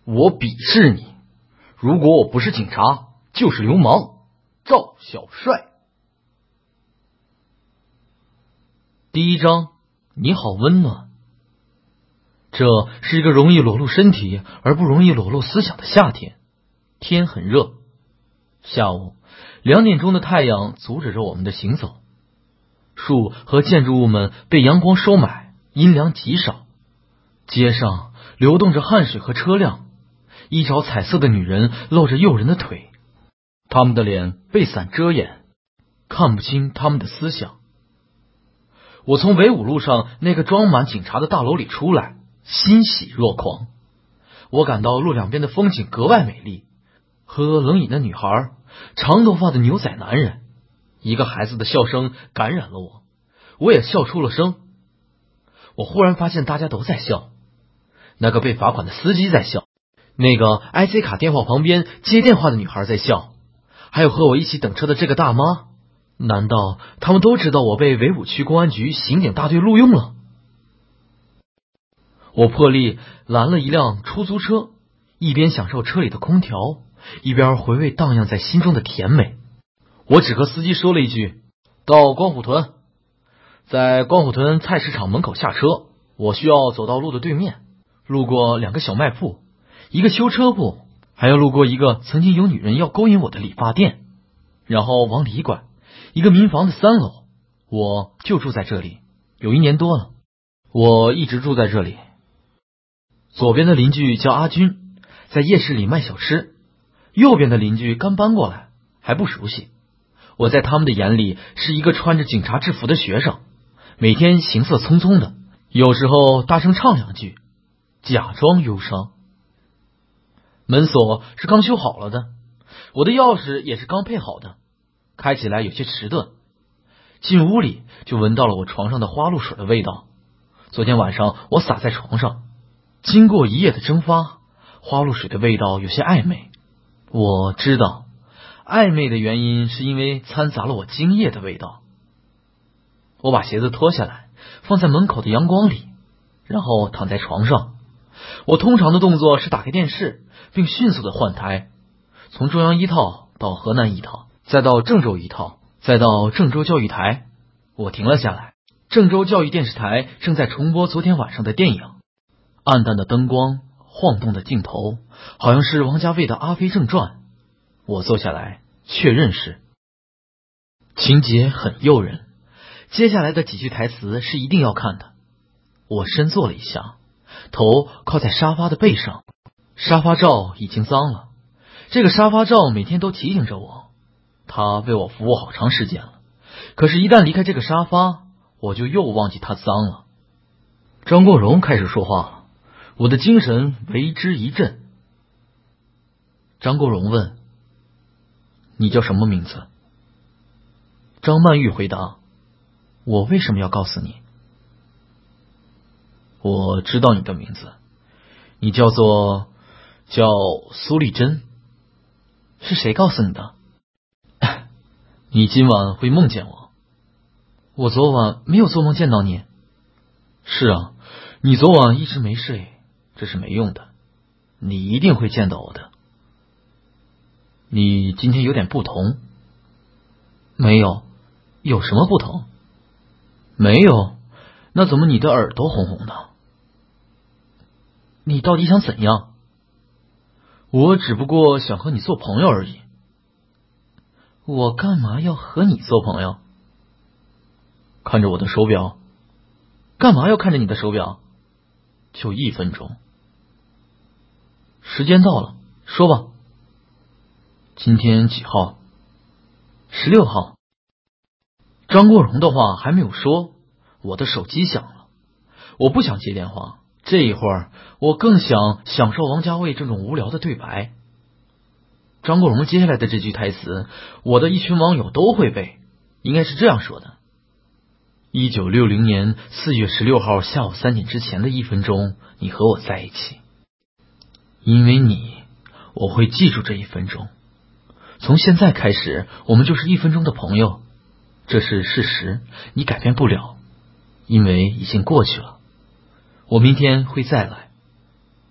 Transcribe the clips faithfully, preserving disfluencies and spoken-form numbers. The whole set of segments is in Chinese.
我鄙视你！如果我不是警察，就是流氓。赵小帅。第一章，你好温暖。这是一个容易裸露身体而不容易裸露思想的夏天，天很热。下午两点钟的太阳阻止着我们的行走，树和建筑物们被阳光收买，阴凉极少。街上流动着汗水和车辆，衣着彩色的女人露着诱人的腿，她们的脸被伞遮掩，看不清她们的思想。我从纬五路上那个装满警察的大楼里出来，欣喜若狂。我感到路两边的风景格外美丽，喝冷饮的女孩，长头发的牛仔男人，一个孩子的笑声感染了我，我也笑出了声。我忽然发现大家都在笑，那个被罚款的司机在笑，那个 I C 卡电话旁边接电话的女孩在笑，还有和我一起等车的这个大妈。难道他们都知道我被纬五区公安局刑警大队录用了？我破例拦了一辆出租车，一边享受车里的空调，一边回味荡漾在心中的甜美。我只和司机说了一句：到光虎屯。在光虎屯菜市场门口下车，我需要走到路的对面，路过两个小卖铺，一个修车铺，还要路过一个曾经有女人要勾引我的理发店，然后往里拐，一个民房的三楼。我就住在这里，有一年多了，我一直住在这里。左边的邻居叫阿军，在夜市里卖小吃，右边的邻居刚搬过来，还不熟悉。我在他们的眼里是一个穿着警察制服的学生，每天行色匆匆的，有时候大声唱两句，假装忧伤。门锁是刚修好了的，我的钥匙也是刚配好的，开起来有些迟钝。进屋里就闻到了我床上的花露水的味道，昨天晚上我洒在床上，经过一夜的蒸发，花露水的味道有些暧昧。我知道暧昧的原因是因为掺杂了我精液的味道。我把鞋子脱下来放在门口的阳光里，然后躺在床上。我通常的动作是打开电视并迅速的换台，从中央一套到河南一套，再到郑州一套，再到郑州教育台。我停了下来，郑州教育电视台正在重播昨天晚上的电影，暗淡的灯光，晃动的镜头，好像是王家卫的《阿飞正传》。我坐下来确认是。情节很诱人，接下来的几句台词是一定要看的。我深坐了一下，头靠在沙发的背上，沙发罩已经脏了。这个沙发罩每天都提醒着我，它为我服务好长时间了，可是一旦离开这个沙发，我就又忘记它脏了。张国荣开始说话了，我的精神为之一振。张国荣问：你叫什么名字？张曼玉回答：我为什么要告诉你？我知道你的名字，你叫做叫苏丽珍。是谁告诉你的？你今晚会梦见我。我昨晚没有做梦见到你。是啊，你昨晚一直没睡，这是没用的，你一定会见到我的。你今天有点不同。没有。有什么不同？没有。那怎么你的耳朵红红的？你到底想怎样？我只不过想和你做朋友而已。我干嘛要和你做朋友？看着我的手表。干嘛要看着你的手表？就一分钟。时间到了，说吧。今天几号？十六号。张国荣的话还没有说，我的手机响了。我不想接电话，这一会儿我更想享受王家卫这种无聊的对白。张国荣接下来的这句台词，我的一群网友都会背，应该是这样说的：一九六零年四月十六号下午三点之前的一分钟，你和我在一起。因为你，我会记住这一分钟。从现在开始，我们就是一分钟的朋友。这是事实，你改变不了，因为已经过去了。我明天会再来。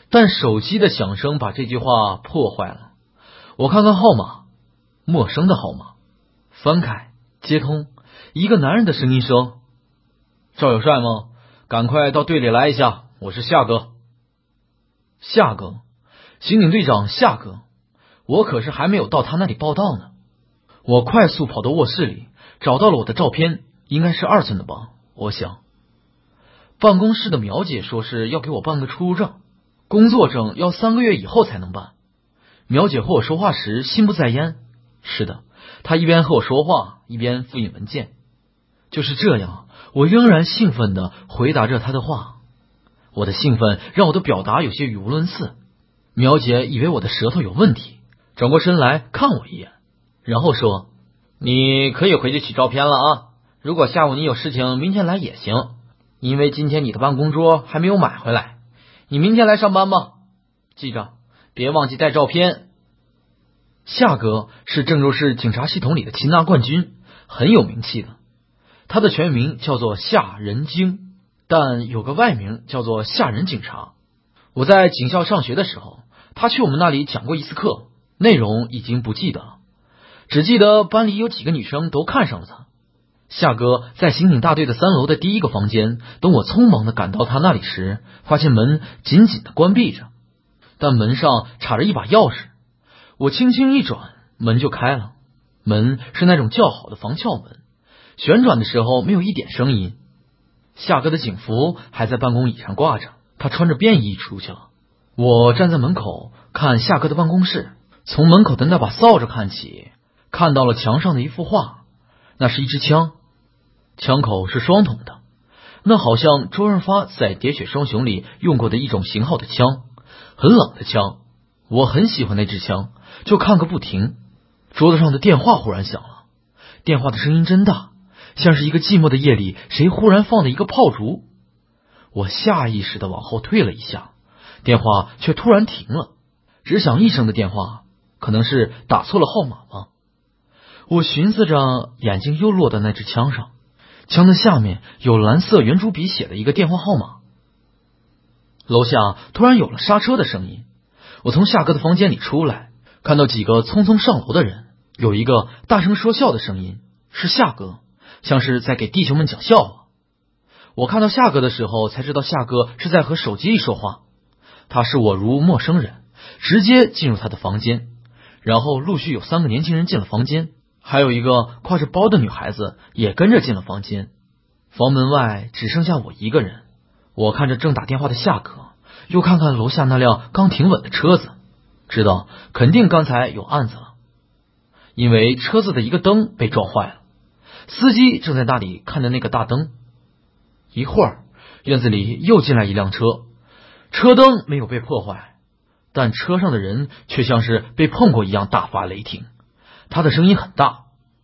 但手机的响声把这句话破坏了。我看看号码，陌生的号码，翻开接通，一个男人的声音说：赵有帅吗？赶快到队里来一下，我是夏哥。夏哥，刑警队长夏哥，我可是还没有到他那里报道呢。我快速跑到卧室里，找到了我的照片，应该是二寸的吧，我想。办公室的苗姐说是要给我办个出入证，工作证要三个月以后才能办。苗姐和我说话时心不在焉，是的，她一边和我说话，一边复印文件。就是这样，我仍然兴奋地回答着她的话。我的兴奋让我的表达有些语无伦次。苗姐以为我的舌头有问题，转过身来看我一眼，然后说：你可以回去取照片了啊，如果下午你有事情，明天来也行，因为今天你的办公桌还没有买回来，你明天来上班吧，记着别忘记带照片。夏哥是郑州市警察系统里的擒拿冠军，很有名气的。他的全名叫做夏仁京，但有个外名叫做夏仁警察。我在警校上学的时候，他去我们那里讲过一次课，内容已经不记得了，只记得班里有几个女生都看上了他。夏哥在刑警大队的三楼的第一个房间，等我匆忙地赶到他那里时，发现门紧紧地关闭着，但门上插着一把钥匙。我轻轻一转，门就开了。门是那种较好的防撬门，旋转的时候没有一点声音。夏哥的警服还在办公椅上挂着，他穿着便衣出去了。我站在门口看夏哥的办公室，从门口的那把扫帚看起，看到了墙上的一幅画，那是一支枪，枪口是双筒的，那好像周润发在《喋血双雄》里用过的一种型号的枪，很冷的枪。我很喜欢那支枪，就看个不停。桌子上的电话忽然响了，电话的声音真大，像是一个寂寞的夜里谁忽然放的一个炮竹。我下意识地往后退了一下，电话却突然停了，只响一声的电话，可能是打错了号码吧。我寻思着，眼睛又落到那支枪上，枪的下面有蓝色圆珠笔写的一个电话号码。楼下突然有了刹车的声音，我从夏哥的房间里出来，看到几个匆匆上楼的人，有一个大声说笑的声音，是夏哥，像是在给弟兄们讲笑话。我看到夏哥的时候才知道夏哥是在和手机里说话，他视我如陌生人，直接进入他的房间，然后陆续有三个年轻人进了房间，还有一个挎着包的女孩子也跟着进了房间。房门外只剩下我一个人，我看着正打电话的夏哥，又看看楼下那辆刚停稳的车子，知道肯定刚才有案子了，因为车子的一个灯被撞坏了，司机正在那里看着那个大灯。一会儿院子里又进来一辆车，车灯没有被破坏，但车上的人却像是被碰过一样大发雷霆，他的声音很大：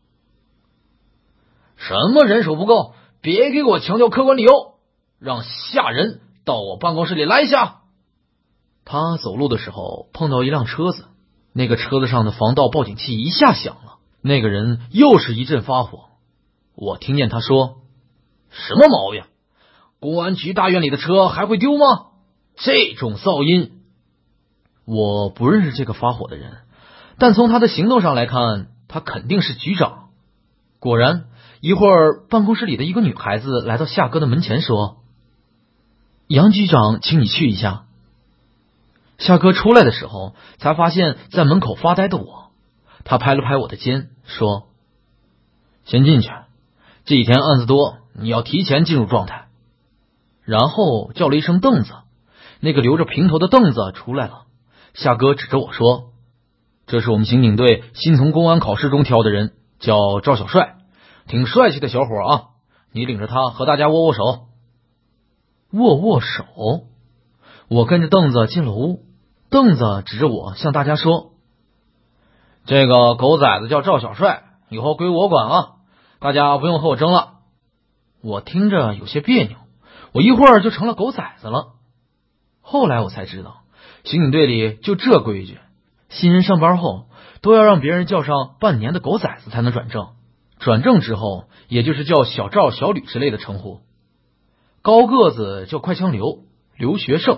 什么人手不够，别给我强调客观理由，让夏人到我办公室里来一下。他走路的时候碰到一辆车子，那个车子上的防盗报警器一下响了，那个人又是一阵发火。我听见他说：什么毛病？公安局大院里的车还会丢吗？这种噪音。我不认识这个发火的人，但从他的行动上来看，他肯定是局长。果然，一会儿办公室里的一个女孩子来到夏哥的门前说：杨局长，请你去一下。夏哥出来的时候才发现在门口发呆的我，他拍了拍我的肩说：先进去，这几天案子多，你要提前进入状态。然后叫了一声凳子，那个留着平头的凳子出来了。夏哥指着我说：这是我们刑警队新从公安考试中挑的人，叫赵小帅，挺帅气的小伙啊，你领着他和大家握握手。握握手。我跟着凳子进了屋，凳子指着我向大家说：这个狗崽子叫赵小帅，以后归我管啊，大家不用和我争了。我听着有些别扭，我一会儿就成了狗崽子了。后来我才知道，刑警队里就这规矩，新人上班后都要让别人叫上半年的狗崽子才能转正，转正之后也就是叫小赵小吕之类的称呼。高个子叫快枪刘、刘学胜，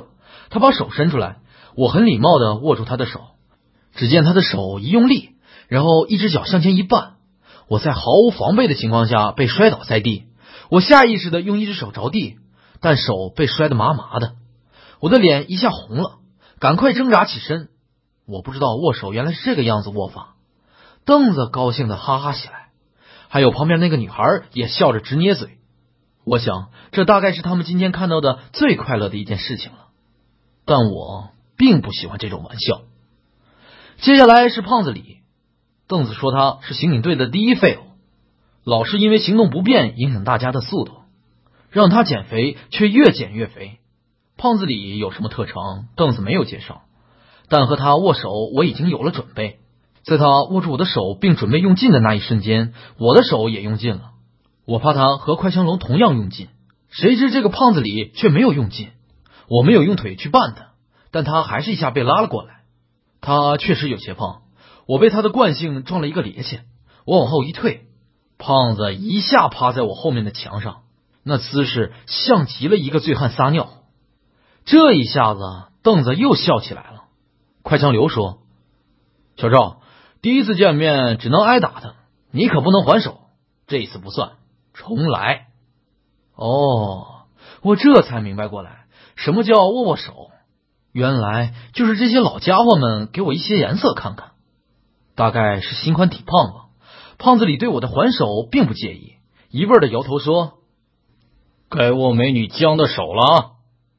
他把手伸出来，我很礼貌地握住他的手。只见他的手一用力，然后一只脚向前一绊，我在毫无防备的情况下被摔倒在地。我下意识地用一只手着地，但手被摔得麻麻的，我的脸一下红了，赶快挣扎起身。我不知道握手原来是这个样子握法。凳子高兴地哈哈起来，还有旁边那个女孩也笑着直捏嘴。我想这大概是他们今天看到的最快乐的一件事情了，但我并不喜欢这种玩笑。接下来是胖子李，凳子说他是刑警队的第一废物，老是因为行动不便影响大家的速度，让他减肥却越减越肥。胖子李有什么特长，凳子没有介绍，但和他握手我已经有了准备。在他握住我的手并准备用劲的那一瞬间，我的手也用劲了。我怕他和快枪龙同样用劲，谁知这个胖子李却没有用劲。我没有用腿去绊他，但他还是一下被拉了过来。他确实有些胖，我被他的惯性撞了一个趔趄，我往后一退，胖子一下趴在我后面的墙上，那姿势像极了一个醉汉撒尿。这一下子凳子又笑起来了。快枪刘说：小赵，第一次见面只能挨打的，你可不能还手，这一次不算，重来。哦，我这才明白过来，什么叫握握手，原来就是这些老家伙们给我一些颜色看看。大概是心宽体胖吧，胖子李对我的还手并不介意，一味的摇头说：该握美女江的手了啊。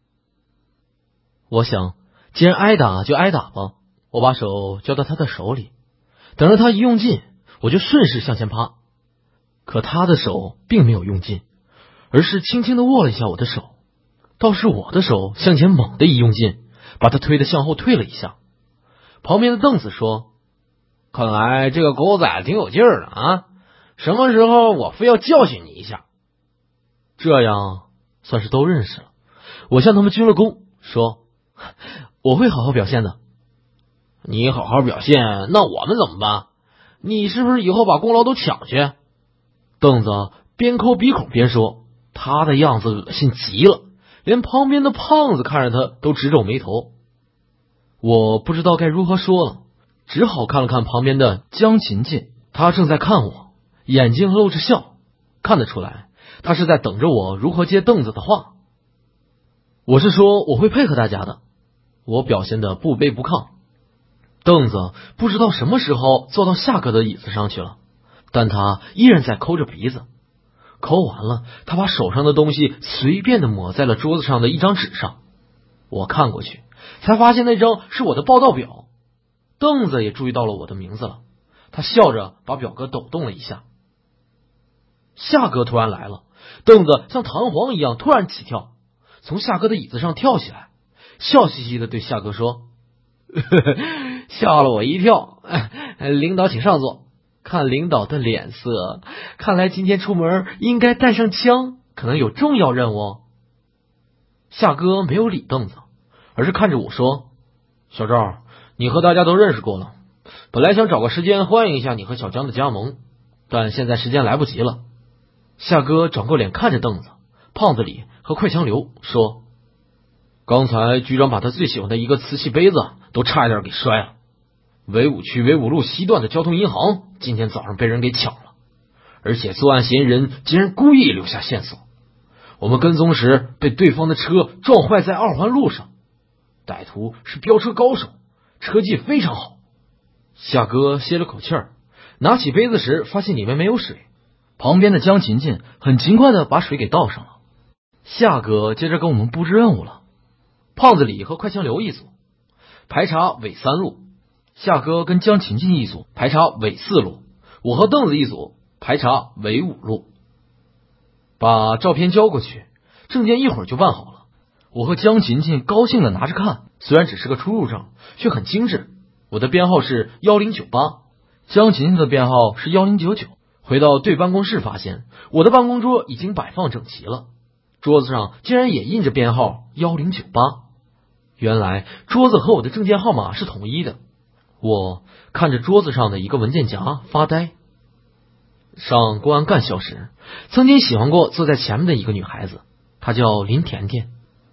我想既然挨打就挨打吧，我把手交到他的手里，等着他一用劲，我就顺势向前趴。可他的手并没有用劲，而是轻轻地握了一下我的手，倒是我的手向前猛地一用劲，把他推得向后退了一下。旁边的凳子说：看来这个狗崽挺有劲儿的啊，什么时候我非要教训你一下。这样算是都认识了。我向他们鞠了躬，说：我会好好表现的。你好好表现，那我们怎么办？你是不是以后把功劳都抢去？凳子边抠鼻孔边说，他的样子恶心极了，连旁边的胖子看着他都直皱眉头。我不知道该如何说了，只好看了看旁边的江琴琴，他正在看我，眼睛露着笑，看得出来他是在等着我如何接凳子的话。我是说我会配合大家的，我表现得不卑不亢。凳子不知道什么时候坐到夏哥的椅子上去了，但他依然在抠着鼻子。抠完了，他把手上的东西随便的抹在了桌子上的一张纸上。我看过去，才发现那张是我的报道表。凳子也注意到了我的名字了，他笑着把表格抖动了一下。夏哥突然来了，凳子像弹簧一样突然起跳，从夏哥的椅子上跳起来，笑嘻嘻的对夏哥说：呵呵，吓了我一跳，领导请上座。看领导的脸色，看来今天出门应该带上枪，可能有重要任务。夏哥没有理凳子，而是看着我说：小赵，你和大家都认识过了，本来想找个时间欢迎一下你和小江的加盟，但现在时间来不及了。夏哥转过脸看着凳子、胖子李和快枪刘说：刚才局长把他最喜欢的一个瓷器杯子都差一点给摔了。纬五区纬五路西段的交通银行今天早上被人给抢了，而且作案嫌疑人竟然故意留下线索，我们跟踪时被对方的车撞坏在二环路上，歹徒是飙车高手，车技非常好。夏哥歇了口气儿，拿起杯子时发现里面没有水，旁边的江琴琴很勤快的把水给倒上了。夏哥接着跟我们布置任务了，胖子李和快枪刘一组排查纬三路，夏哥跟江琴琴一组排查纬四路，我和凳子一组排查纬五路。把照片交过去，证件一会儿就办好了。我和江琴琴高兴的拿着看，虽然只是个出入证，却很精致。我的编号是一零九八，江琴琴的编号是一零九九。回到对办公室发现，我的办公桌已经摆放整齐了，桌子上竟然也印着编号一零九八。原来桌子和我的证件号码是统一的。我看着桌子上的一个文件夹发呆。上公安干校时，曾经喜欢过坐在前面的一个女孩子，她叫林甜甜。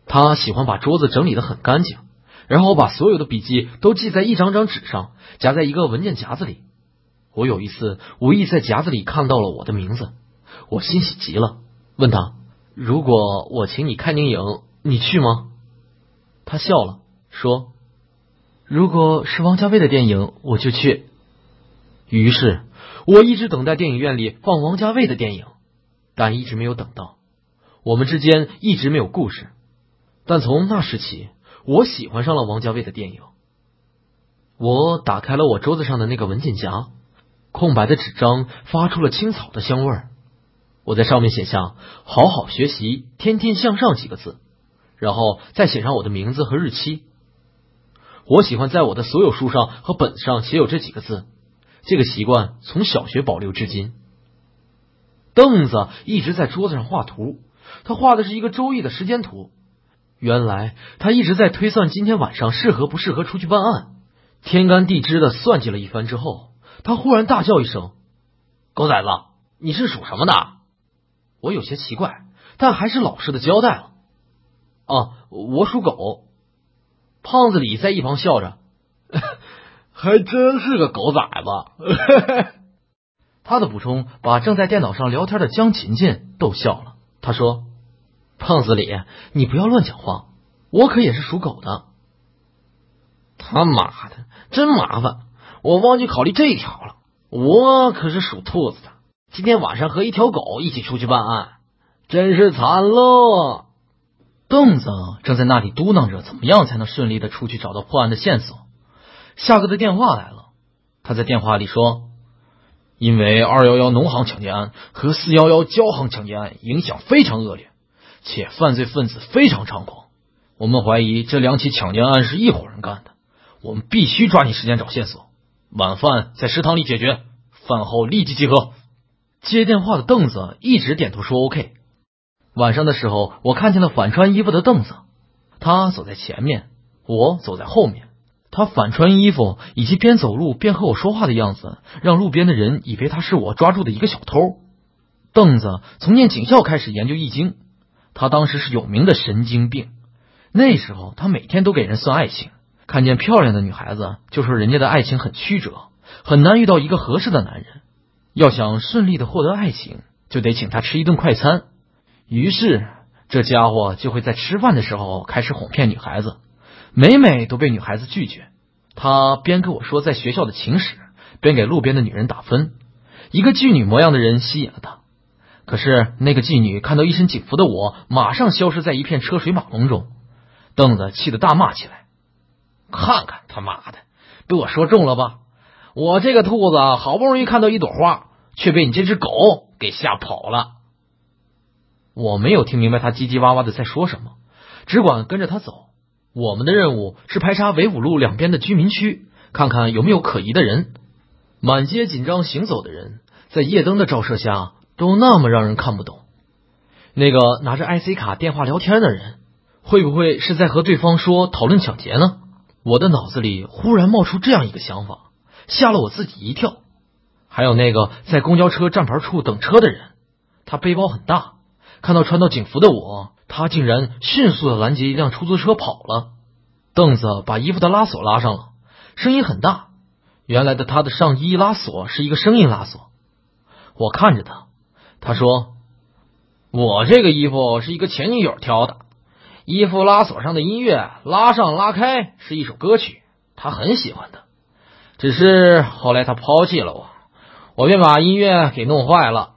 他喜欢把桌子整理得很干净，然后把所有的笔记都记在一张张纸上，夹在一个文件夹子里。我有一次无意在夹子里看到了我的名字，我欣喜极了，问他，如果我请你看电影，你去吗？他笑了，说，如果是王家卫的电影，我就去。于是我一直等待电影院里放王家卫的电影，但一直没有等到。我们之间一直没有故事，但从那时起，我喜欢上了王家卫的电影。我打开了我桌子上的那个文件夹，空白的纸张发出了青草的香味儿。我在上面写下好好学习，天天向上几个字，然后再写上我的名字和日期。我喜欢在我的所有书上和本上写有这几个字，这个习惯从小学保留至今。凳子一直在桌子上画图，他画的是一个周易的时间图。原来他一直在推算今天晚上适合不适合出去办案。天干地支的算计了一番之后，他忽然大叫一声，狗崽子，你是属什么的？我有些奇怪，但还是老实的交代了，啊，我属狗。胖子李在一旁笑着，还真是个狗崽子。他的补充把正在电脑上聊天的江琴琴逗笑了。他说，胖子李，你不要乱讲话，我可也是属狗的。他妈的，真麻烦，我忘记考虑这一条了，我可是属兔子的，今天晚上和一条狗一起出去办案，真是惨了。凳子正在那里嘟囔着怎么样才能顺利的出去找到破案的线索。夏哥的电话来了，他在电话里说，因为二一一农行抢劫案和四一一交行抢劫案影响非常恶劣，且犯罪分子非常猖狂，我们怀疑这两起抢劫案是一伙人干的，我们必须抓紧时间找线索，晚饭在食堂里解决，饭后立即集合。接电话的凳子一直点头说 OK。 晚上的时候，我看见了反穿衣服的凳子，他走在前面，我走在后面。他反穿衣服以及边走路边和我说话的样子，让路边的人以为他是我抓住的一个小偷。凳子从念警校开始研究易经，他当时是有名的神经病。那时候他每天都给人算爱情，看见漂亮的女孩子就说人家的爱情很曲折，很难遇到一个合适的男人，要想顺利的获得爱情，就得请他吃一顿快餐。于是这家伙就会在吃饭的时候开始哄骗女孩子，每每都被女孩子拒绝。他边跟我说在学校的情史，边给路边的女人打分。一个妓女模样的人吸引了他，可是那个妓女看到一身警服的我，马上消失在一片车水马龙中。凳子气得大骂起来，看看他妈的，被我说中了吧，我这个兔子好不容易看到一朵花，却被你这只狗给吓跑了。我没有听明白他叽叽哇哇的在说什么，只管跟着他走。我们的任务是排查纬五路两边的居民区，看看有没有可疑的人。满街紧张行走的人，在夜灯的照射下都那么让人看不懂。那个拿着 I C 卡电话聊天的人，会不会是在和对方说讨论抢劫呢？我的脑子里忽然冒出这样一个想法，吓了我自己一跳。还有那个在公交车站牌处等车的人，他背包很大，看到穿到警服的我，他竟然迅速的拦截一辆出租车跑了。凳子把衣服的拉锁拉上了，声音很大，原来的他的上衣拉锁是一个声音拉锁。我看着他，他说，我这个衣服是一个前女友挑的，衣服拉锁上的音乐拉上拉开是一首歌曲，他很喜欢的，只是后来他抛弃了我，我便把音乐给弄坏了。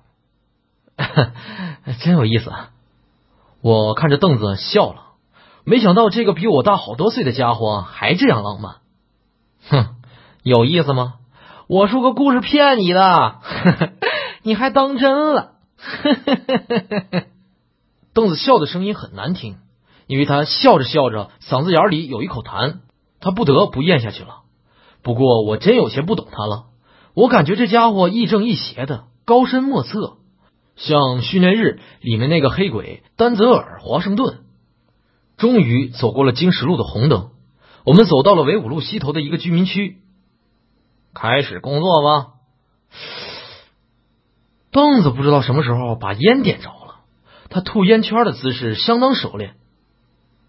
真有意思啊！我看着凳子笑了，没想到这个比我大好多岁的家伙还这样浪漫。哼，有意思吗？我说个故事骗你的，你还当真了。凳子笑的声音很难听，因为他笑着笑着嗓子眼里有一口痰，他不得不咽下去了。不过我真有些不懂他了，我感觉这家伙亦正亦邪的，高深莫测，像训练日里面那个黑鬼丹泽尔华盛顿。终于走过了经十路的红灯，我们走到了纬五路西头的一个居民区。开始工作吧。凳子不知道什么时候把烟点着了，他吐烟圈的姿势相当熟练。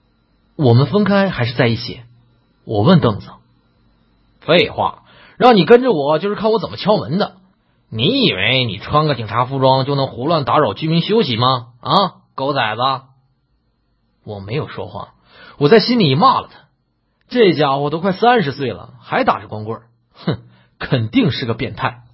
我们分开还是在一起？我问凳子。 废话，让你跟着我就是看我怎么敲门的。你以为你穿个警察服装就能胡乱打扰居民休息吗？啊，狗崽子！ 我没有说话，我在心里骂了他。这家伙都快三十岁了，还打着光棍，哼，肯定是个变态。